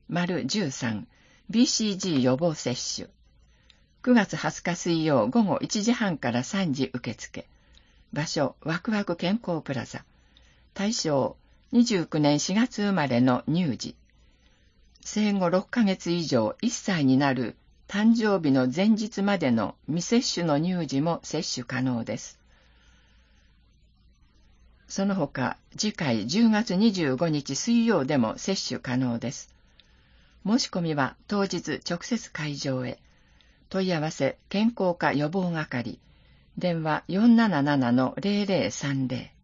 -13BCG 予防接種。9月20日水曜午後1時半から3時受付。場所、ワクワク健康プラザ。対象、29年4月生まれの乳児。生後6ヶ月以上1歳になる誕生日の前日までの未接種の乳児も接種可能です。その他、次回10月25日水曜でも接種可能です。申し込みは当日直接会場へ。問い合わせ健康課予防係。電話477-0030。